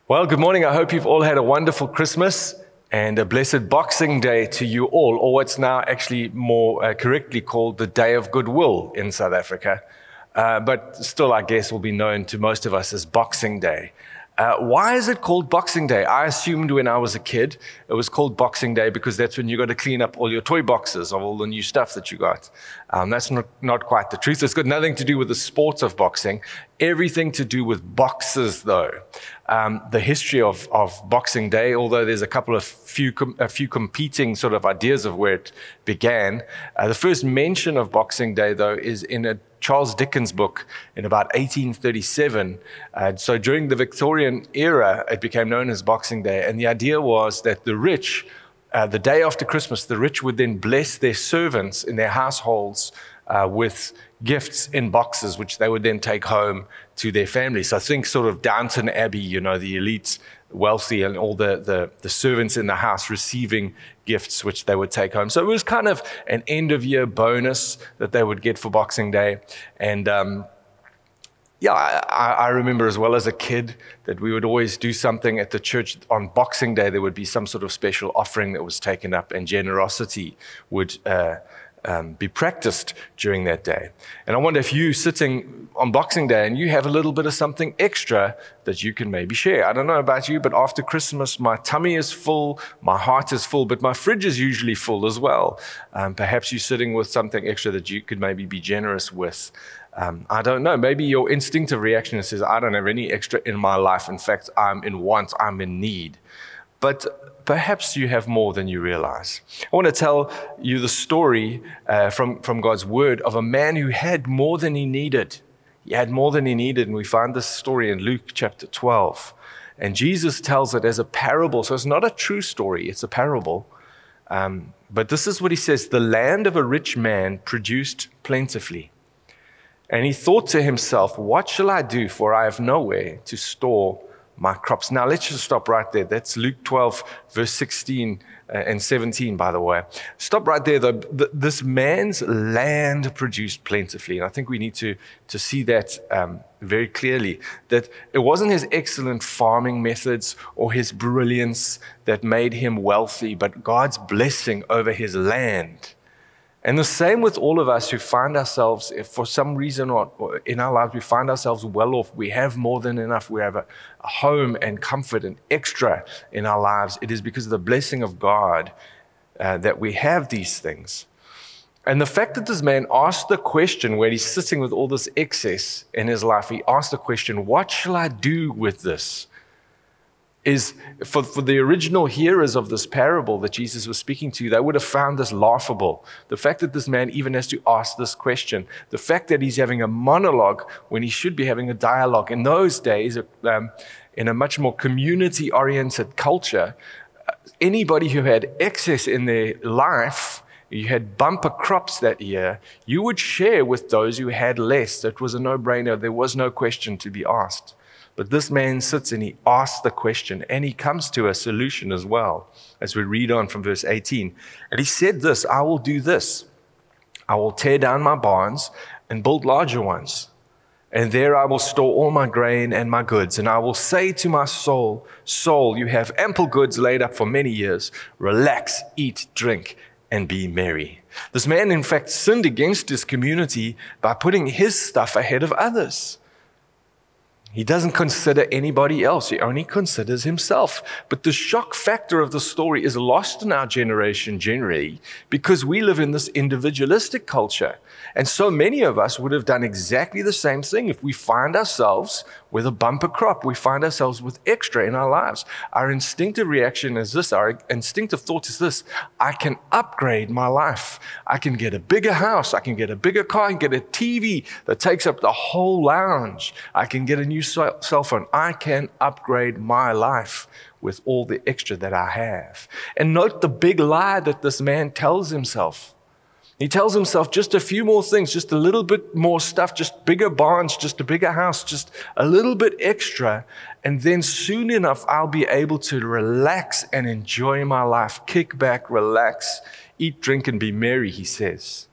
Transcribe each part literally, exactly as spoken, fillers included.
Well, good morning. I hope you've all had a wonderful Christmas and a blessed Boxing Day to you all, or what's now actually more uh, correctly called the Day of Goodwill in South Africa. Uh, but still, I guess, will be known to most of us as Boxing Day. Uh, why is it called Boxing Day? I assumed when I was a kid it was called Boxing Day because that's when you got to clean up all your toy boxes of all the new stuff that you got. Um, that's not, not quite the truth. It's got nothing to do with the sport of boxing, everything to do with boxes, though. Um, the history of, of Boxing Day, although there's a couple of few com- a few competing sort of ideas of where it began, uh, the first mention of Boxing Day, though, is in a Charles Dickens book in about eighteen thirty-seven. Uh, so during the Victorian era, it became known as Boxing Day. And the idea was that the rich, uh, the day after Christmas, the rich would then bless their servants in their households uh, with gifts in boxes, which they would then take home to their families. So I think sort of Downton Abbey, you know, the elites, wealthy, and all the, the, the servants in the house receiving gifts which they would take home. So it was kind of an end-of-year bonus that they would get for Boxing Day. And um, yeah, I, I remember as well as a kid that we would always do something at the church on Boxing Day. There would be some sort of special offering that was taken up, and generosity would uh, um, be practiced during that day. And I wonder if you sitting on Boxing Day and you have a little bit of something extra that you can maybe share. I don't know about you, but after Christmas, my tummy is full, my heart is full, but my fridge is usually full as well. Um, perhaps you're sitting with something extra that you could maybe be generous with. Um, I don't know. Maybe your instinctive reaction says, I don't have any extra in my life. In fact, I'm in want, I'm in need. But perhaps you have more than you realize. I want to tell you the story uh, from, from God's word of a man who had more than he needed. He had more than he needed, and we find this story in Luke chapter twelve. And Jesus tells it as a parable, so it's not a true story, it's a parable. Um, but this is what he says: the land of a rich man produced plentifully. And he thought to himself, what shall I do, for I have nowhere to store my crops. Now, let's just stop right there. That's Luke twelve, verse sixteen and seventeen, by the way. Stop right there, though. This man's land produced plentifully. And I think we need to, to see that um, very clearly, that it wasn't his excellent farming methods or his brilliance that made him wealthy, but God's blessing over his land. And the same with all of us who find ourselves, if for some reason or in our lives, we find ourselves well off, we have more than enough, we have a, a home and comfort and extra in our lives. It is because of the blessing of God uh, that we have these things. And the fact that this man asked the question when he's sitting with all this excess in his life, he asked the question, what shall I do with this? Is for, for the original hearers of this parable that Jesus was speaking to, they would have found this laughable. The fact that this man even has to ask this question, the fact that he's having a monologue when he should be having a dialogue. In those days, um, in a much more community-oriented culture, anybody who had excess in their life, you had bumper crops that year, you would share with those who had less. It was a no-brainer. There was no question to be asked. But this man sits and he asks the question, and he comes to a solution as well, as we read on from verse eighteen. And he said this, I will do this. I will tear down my barns and build larger ones. And there I will store all my grain and my goods. And I will say to my soul, soul, you have ample goods laid up for many years. Relax, eat, drink, and be merry. This man, in fact, sinned against his community by putting his stuff ahead of others. He doesn't consider anybody else. He only considers himself. But the shock factor of the story is lost in our generation generally because we live in this individualistic culture. And so many of us would have done exactly the same thing if we find ourselves with a bumper crop. We find ourselves with extra in our lives. Our instinctive reaction is this. Our instinctive thought is this. I can upgrade my life. I can get a bigger house. I can get a bigger car. I can get a T V that takes up the whole lounge. I can get a new cell phone. I can upgrade my life with all the extra that I have. And note the big lie that this man tells himself. He tells himself just a few more things, just a little bit more stuff, just bigger barns, just a bigger house, just a little bit extra. And then soon enough, I'll be able to relax and enjoy my life, kick back, relax, eat, drink, and be merry, he says.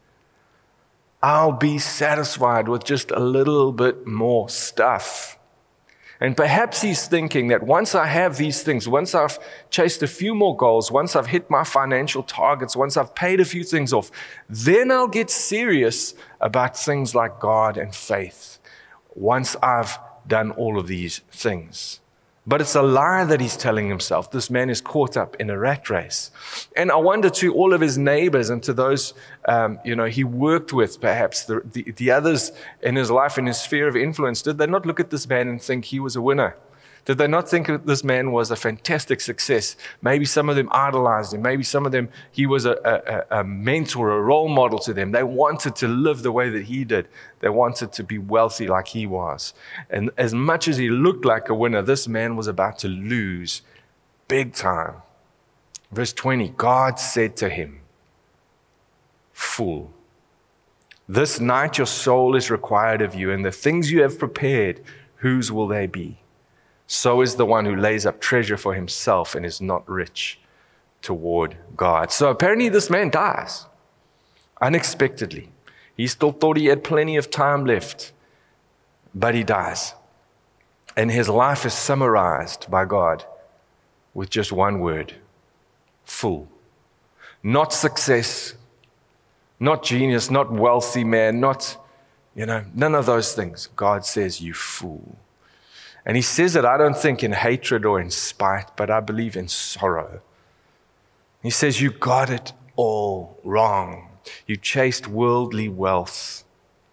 I'll be satisfied with just a little bit more stuff. And perhaps he's thinking that once I have these things, once I've chased a few more goals, once I've hit my financial targets, once I've paid a few things off, then I'll get serious about things like God and faith. Once I've done all of these things. But it's a lie that he's telling himself. This man is caught up in a rat race. And I wonder to all of his neighbors and to those, um, you know, he worked with, perhaps, the, the, the others in his life, in his sphere of influence, did they not look at this man and think he was a winner? Did they not think that this man was a fantastic success? Maybe some of them idolized him. Maybe some of them, he was a, a, a mentor, a role model to them. They wanted to live the way that he did. They wanted to be wealthy like he was. And as much as he looked like a winner, this man was about to lose big time. Verse twenty, God said to him, "Fool, this night your soul is required of you, and the things you have prepared, whose will they be? So is the one who lays up treasure for himself and is not rich toward God." So apparently this man dies unexpectedly. He still thought he had plenty of time left, but he dies. And his life is summarized by God with just one word: fool. Not success, not genius, not wealthy man, not, you know, none of those things. God says, "You fool." And he says it, I don't think in hatred or in spite, but I believe in sorrow. He says, you got it all wrong. You chased worldly wealth.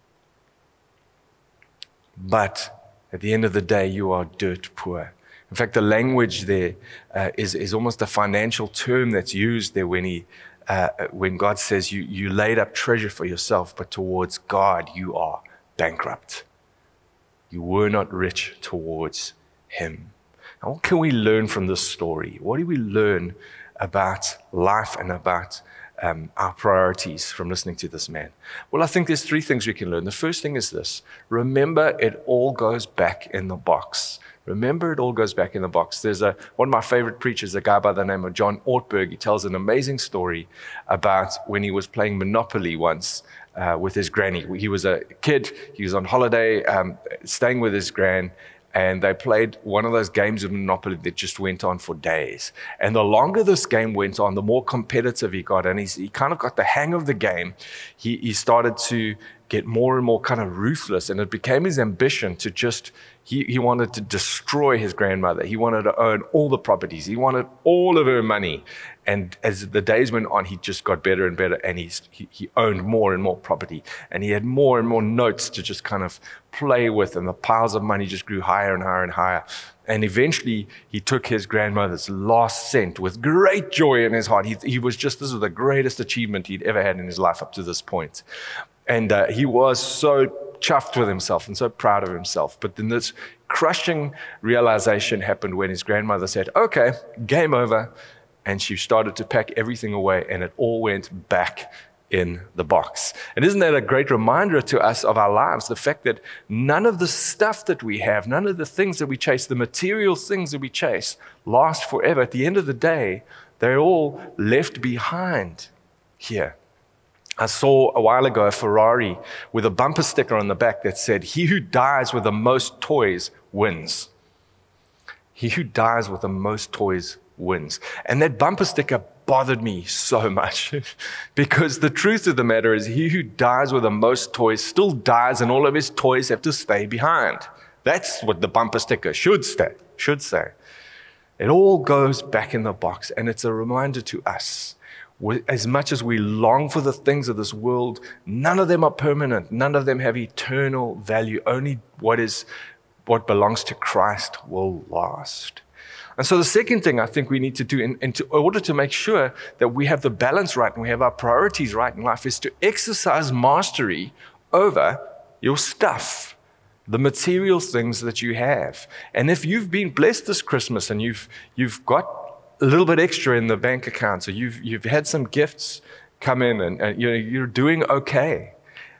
But at the end of the day, you are dirt poor. In fact, the language there uh, is, is almost a financial term that's used there when he, uh, when God says you, you laid up treasure for yourself, but towards God you are bankrupt. You were not rich towards him. Now, what can we learn from this story? What do we learn about life and about um, our priorities from listening to this man? Well, I think there's three things we can learn. The first thing is this: remember, it all goes back in the box. Remember, it all goes back in the box. There's a one of my favorite preachers, a guy by the name of John Ortberg. He tells an amazing story about when he was playing Monopoly once uh, with his granny. He was a kid. He was on holiday, um, staying with his gran, and they played one of those games of Monopoly that just went on for days. And the longer this game went on, the more competitive he got. And he's, he kind of got the hang of the game. He, he started to get more and more kind of ruthless. And it became his ambition to just, he, he wanted to destroy his grandmother. He wanted to own all the properties. He wanted all of her money. And as the days went on, he just got better and better. And he's, he, he owned more and more property. And he had more and more notes to just kind of play with. And the piles of money just grew higher and higher and higher. And eventually, he took his grandmother's last cent with great joy in his heart. He, he was just, this was the greatest achievement he'd ever had in his life up to this point. And uh, he was so chuffed with himself and so proud of himself. But then this crushing realization happened when his grandmother said, okay, game over. And she started to pack everything away, and it all went back in the box. And isn't that a great reminder to us of our lives? The fact that none of the stuff that we have, none of the things that we chase, the material things that we chase, last forever. At the end of the day, they're all left behind here. I saw a while ago a Ferrari with a bumper sticker on the back that said, "He who dies with the most toys wins." He who dies with the most toys wins. And that bumper sticker bothered me so much because the truth of the matter is he who dies with the most toys still dies, and all of his toys have to stay behind. That's what the bumper sticker should say. Should say. It all goes back in the box, and it's a reminder to us. As much as we long for the things of this world, none of them are permanent. None of them have eternal value. Only what is, what belongs to Christ will last. And so the second thing I think we need to do in, in, to, in order to make sure that we have the balance right and we have our priorities right in life is to exercise mastery over your stuff, the material things that you have. And if you've been blessed this Christmas and you've you've got a little bit extra in the bank account, so you've you've had some gifts come in, and, and you're you're doing okay.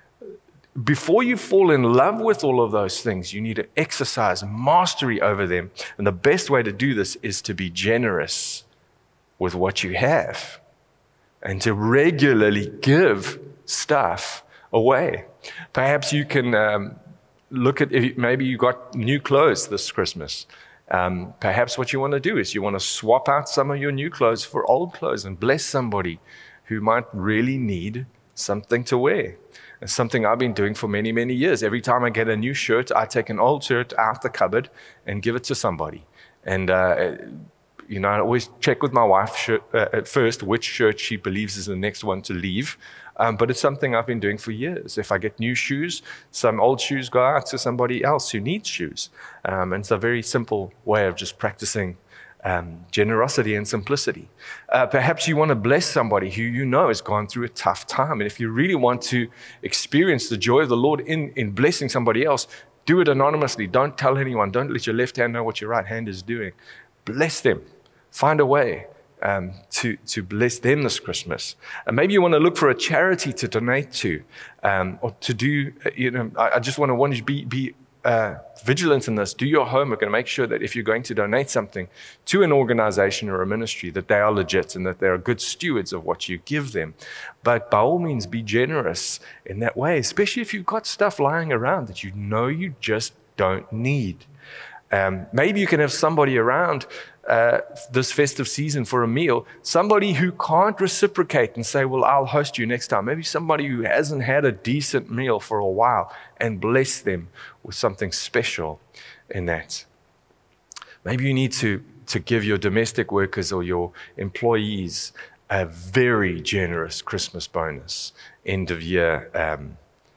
Before you fall in love with all of those things, you need to exercise mastery over them. And the best way to do this is to be generous with what you have and to regularly give stuff away. Perhaps you can um, look at, if maybe you got new clothes this Christmas. Um, perhaps what you want to do is you want to swap out some of your new clothes for old clothes and bless somebody who might really need something to wear. It's something I've been doing for many, many years. Every time I get a new shirt, I take an old shirt out the cupboard and give it to somebody. And, uh, you know, I always check with my wife shirt, uh, at first which shirt she believes is the next one to leave. Um, but it's something I've been doing for years. If I get new shoes, some old shoes go out to somebody else who needs shoes. Um, and it's a very simple way of just practicing um, generosity and simplicity. Uh, perhaps you want to bless somebody who you know has gone through a tough time. And if you really want to experience the joy of the Lord in, in blessing somebody else, do it anonymously. Don't tell anyone. Don't let your left hand know what your right hand is doing. Bless them. Find a way um, to, to bless them this Christmas. And maybe you want to look for a charity to donate to, um, or to do, you know, I, I just want to want you to be, be uh, vigilant in this. Do your homework and make sure that if you're going to donate something to an organization or a ministry, that they are legit and that they are good stewards of what you give them. But by all means, be generous in that way, especially if you've got stuff lying around that you know you just don't need. Um, maybe you can have somebody around uh, this festive season for a meal, somebody who can't reciprocate and say, well, I'll host you next time. Maybe somebody who hasn't had a decent meal for a while, and bless them with something special in that. Maybe you need to, to give your domestic workers or your employees a very generous Christmas bonus, end of year um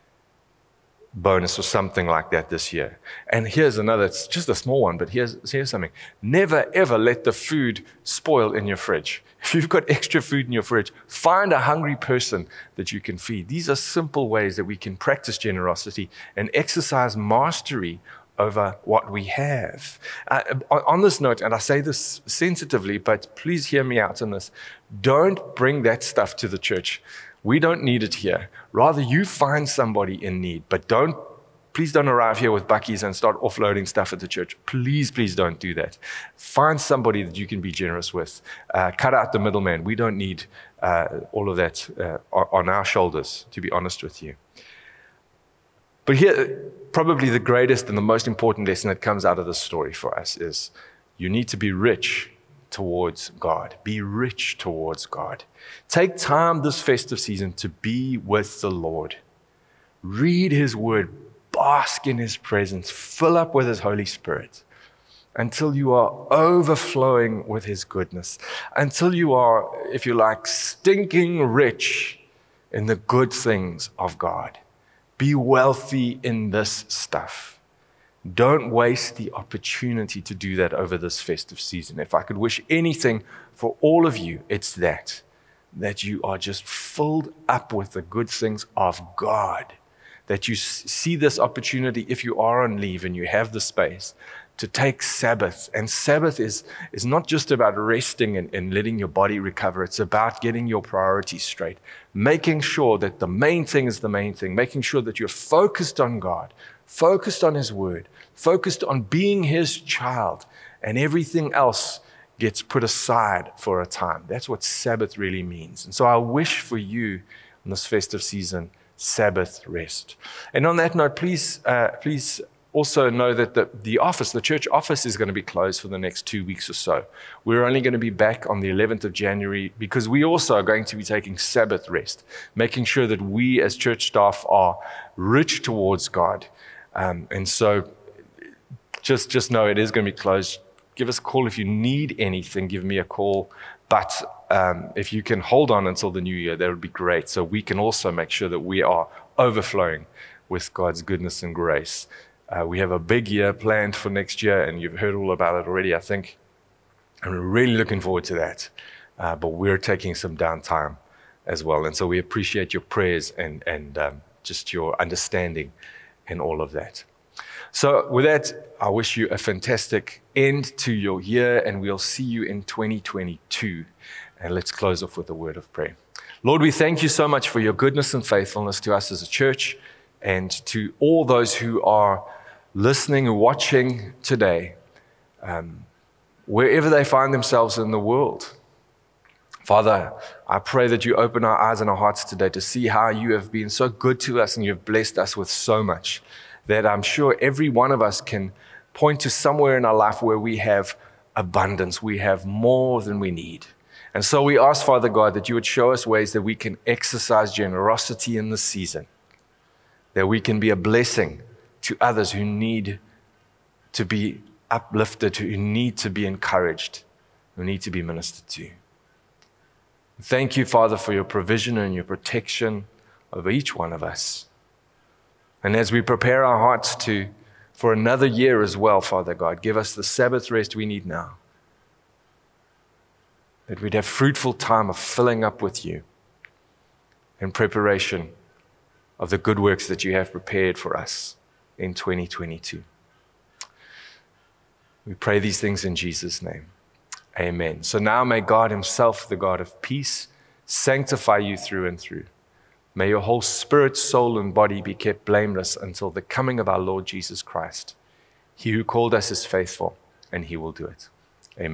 bonus or something like that this year. And here's another, it's just a small one, but here's, here's something. Never, ever let the food spoil in your fridge. If you've got extra food in your fridge, find a hungry person that you can feed. These are simple ways that we can practice generosity and exercise mastery over what we have. Uh, on this note, and I say this sensitively, but please hear me out on this, don't bring that stuff to the church. We don't need it here. Rather, you find somebody in need, but don't, please don't arrive here with buckies and start offloading stuff at the church. Please, please don't do that. Find somebody that you can be generous with. Uh, cut out the middleman. We don't need uh, all of that uh, on our shoulders, to be honest with you. But here, probably the greatest and the most important lesson that comes out of this story for us is you need to be rich towards God. Be rich towards God. Take time this festive season to be with the Lord. Read His word, bask in His presence, fill up with His Holy Spirit until you are overflowing with His goodness, until you are, if you like, stinking rich in the good things of God. Be wealthy in this stuff. Don't waste the opportunity to do that over this festive season. If I could wish anything for all of you, it's that, that you are just filled up with the good things of God, that you see this opportunity if you are on leave and you have the space to take Sabbath. And Sabbath is, is not just about resting and, and letting your body recover. It's about getting your priorities straight, making sure that the main thing is the main thing, making sure that you're focused on God, focused on His word, focused on being His child, and everything else gets put aside for a time. That's what Sabbath really means. And so I wish for you in this festive season, Sabbath rest. And on that note, please, uh, please also know that the, the office, the church office is going to be closed for the next two weeks or so. We're only going to be back on the eleventh of January because we also are going to be taking Sabbath rest, making sure that we as church staff are rich towards God. Um, and so just, just know it is going to be closed. Give us a call if you need anything. Give me a call. But um, if you can hold on until the new year, that would be great. So we can also make sure that we are overflowing with God's goodness and grace. Uh, we have a big year planned for next year, and you've heard all about it already, I think. And we're really looking forward to that. Uh, but we're taking some downtime as well. And so we appreciate your prayers and, and um, just your understanding in all of that. So with that, I wish you a fantastic end to your year, and we'll see you in twenty twenty-two. And let's close off with a word of prayer. Lord, we thank you so much for your goodness and faithfulness to us as a church and to all those who are listening and watching today, um, wherever they find themselves in the world. Father, I pray that you open our eyes and our hearts today to see how you have been so good to us and you've blessed us with so much. that I'm sure every one of us can point to somewhere in our life where we have abundance, we have more than we need. And so we ask, Father God, that you would show us ways that we can exercise generosity in this season, that we can be a blessing to others who need to be uplifted, who need to be encouraged, who need to be ministered to. Thank you, Father, for your provision and your protection over each one of us. And as we prepare our hearts to for another year as well, Father God, give us the Sabbath rest we need now, that we'd have fruitful time of filling up with you in preparation of the good works that you have prepared for us in twenty twenty-two. We pray these things in Jesus' name. Amen. So now may God himself, the God of peace, sanctify you through and through. May your whole spirit, soul, and body be kept blameless until the coming of our Lord Jesus Christ. He who called us is faithful, and he will do it.